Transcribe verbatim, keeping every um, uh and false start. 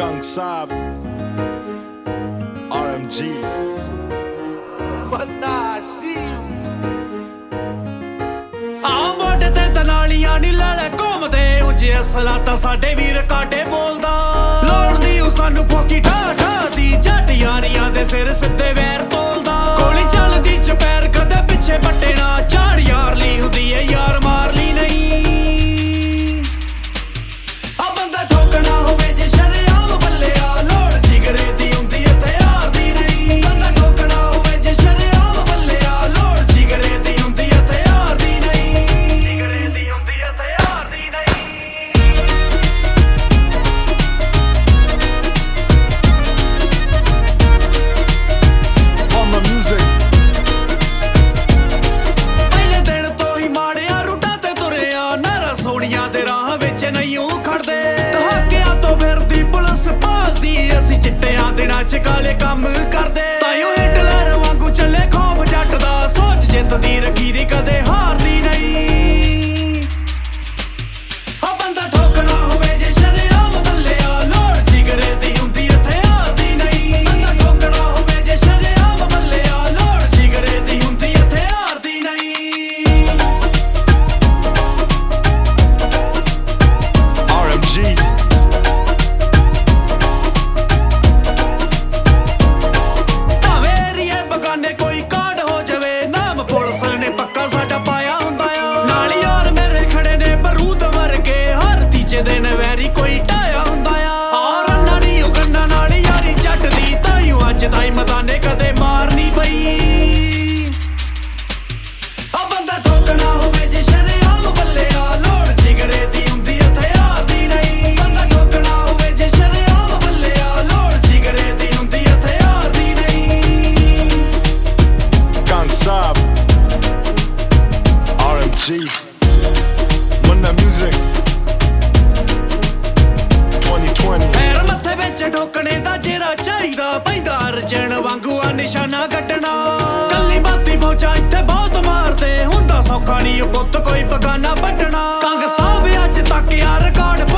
Gang Saab, R M G. But now I see you. ਆ ਮੋਢੇ ਤੇ ਤਨਾਲੀਆਂ ਨੀ ਲੜੇ ਘੁੰਮਦੇ ਉੱਚੇ ਅਸਲਾ ਤਾਂ ਸਾਡੇ ਵੀਰ ਕਾਟੇ ਬੋਲਦਾ ਲੋੜਦੀ ਉਹ ਸਾਨੂੰ ਫੋਕੀ ਠਾ ਠਾ ਦੀ ਜੱਟ ਯਾਰੀਆਂ ਦੇ ਸਿਰ ਸਿੱਧੇ ਵੈਰ ਤੋਲਦਾ ਗੋਲੀ ਚੱਲਦੀ ਚਪੈਰ ਕਦੇ ਪਿੱਛੇ ਬੱਟੇ ਨਾ ਝਾੜ ਯਾਰ ਲਈ ਹੁੰਦੀ ਏ ਯਾਰ ਮਾਰ ਲਈ ਨਹੀਂ ਆ ਬੰਦਾ ਠੋਕਣਾ ਹੋਵੇ ਜੇ ਸ਼ਰੇਆਮ ਬੱਲਿਆ ਲੋੜ ਜਿਗਰੇ ਦੀ ਹੁੰਦੀ ਇੱਥੇ ਯਾਰ ਦੀ ਨਹੀਂ ਬੰਦਾ ਠੋਕਣਾ ਹੋਵੇ ਜੇ ਸ਼ਰੇਆਮ ਬੱਲਿਆ ਲੋੜ ਜਿਗਰੇ ਦੀ ਹੁੰਦੀ ਇੱਥੇ ਯਾਰ ਦੀ ਨਹੀਂ ਜਿਗਰੇ ਦੀ ਹੁੰਦੀ ਇੱਥੇ ਯਾਰ ਦੀ ਨਹੀਂ On my music. ਪਹਿਲੇ ਦਿਨ ਤੋਂ ਹੀ ਮਾੜਿਆ ਰੂਟਾਂ ਤੇ ਤੁਰਿਆ ਨਾਰਾ ਸੋਹਣੀਆਂ ਦੇ ਰਾਹ ਵਿੱਚ ਨਹੀਂ ਉਹ ਖੜਦੇ ਦਹਾਕਿਆਂ ਤੋਂ ਫਿਰਦੀ ਪੁਲਿਸ ਭਾਲਦੀ ਅਸੀਂ ਚਿੱਟਿਆਂ ਦਿਨਾਂ ਚ ਕਾਲੇ ਕੰਮ ਕਰਦੇ ਤਾਈਓ ਹਿਟਲਰ ਵਾਂਗੂ ਚੱਲੇ ਖੋਬ ਜੱਟ ਦਾ ਸੋਚ ਜਿੱਤਦੀ ਰੱਖੀ ਦੀ ਕਦੇ ਹਾਰਦੀ ਨਹੀਂ ਆ ਬੰਦਾ ਠੋਕਣਾ ਹੋਵੇ ਜੇ ਸ਼ਰੇਆਮ ਬੱਲਿਆ ਲੋੜ ਜਿਗਰੇ ਦੀ ਹੁੰਦੀ ਇੱਥੇ ਹਾਰਦੀ ਨਹੀਂ ਬੰਦਾ ਠੋਕਣਾ ਹੋਵੇ ਜੇ ਸ਼ਰੇਆਮ ਬੱਲਿਆ ਲੋੜ ਜਿਗਰੇ ਦੀ ਹੁੰਦੀ ਇੱਥੇ ਹਾਰਦੀ ਨਹੀਂ R M G. ਭਾਵੇਂ ਏਰੀਏ ਬਗਾਨੇ ਕੋਈ ਕਾਂਡ ਹੋ ਜਾਵੇ ਨਾਮ ਪੁਲਿਸ ਨੇ ਪੱਕਾ ਸਾਡਾ ਪਾਇਆ ਹੁੰਦਾ ਆ ਨਾਲ ਯਾਰ ਮੇਰੇ ਖੜੇ ਨੇ ਬਰੂਦ ਵਰਗੇ ਹਰ ਤੀਜੇ ਦਿਨ ਵੈਰੀ ਕੋਈ ਢਾਇਆ ਹੁੰਦਾ ਆ ਔਰ ਨਾਲੀ ਉਹ ਗੰਨਾ ਨਾਲ ਯਾਰੀ ਜੱਟ ਦੀ ਤਾਈਓ ਅੱਜ ਤਾਈ ਮਦਾਨੇ ਕਦੇ ਮਾਰ ਨਹੀਂ ਪਈ ਆ ਬੰਦਾ ਠੋਕਣਾ ਹੋਵੇ ਜੇ ਸ਼ਰੇਆਮ ਬੱਲਿਆ ਲੋੜ ਜਿਗਰੇ ਦੀ ਹੁੰਦੀ ਇੱਥੇ ਯਾਰ ਦੀ ਨਹੀਂ ਬੰਦਾ ਠੋਕਣਾ ਹੋਵੇ ਜੇ ਸ਼ਰੇਆਮ ਬੱਲਿਆ ਲੋੜ ਜਿਗਰੇ ਦੀ ਹੁੰਦੀ ਇੱਥੇ ਯਾਰ ਦੀ ਨਹੀਂ Gang Saab, R M G. When that music. twenty twenty. ਪੈਰ ਮੱਥੇ ਵਿੱਚ ਠੋਕਣੇ ਦਾ ਜਿਹੜਾ ਚਾਹੀਦਾ ਪੈਂਦਾ ਅਰਜਨ ਵਾਂਗੂ ਆ ਨਿਸ਼ਾਨਾ ਕੱਢਣਾ ਕੱਲੀ ਬਾਤੀ ਪਹੁੰਚਾ ਇੱਥੇ ਬਹੁਤ ਮਾਰਦੇ ਹੁੰਦਾ ਸੌਖਾ ਨਹੀਂ ਉਹ ਪੁੱਤ ਕੋਈ ਬਗਾਨਾ ਵੱਢਣਾ ਕੰਗ ਸਾਹਿਬ ਅੱਜ ਤੱਕ ਯਾਰ ਰਿਕਾਰਡ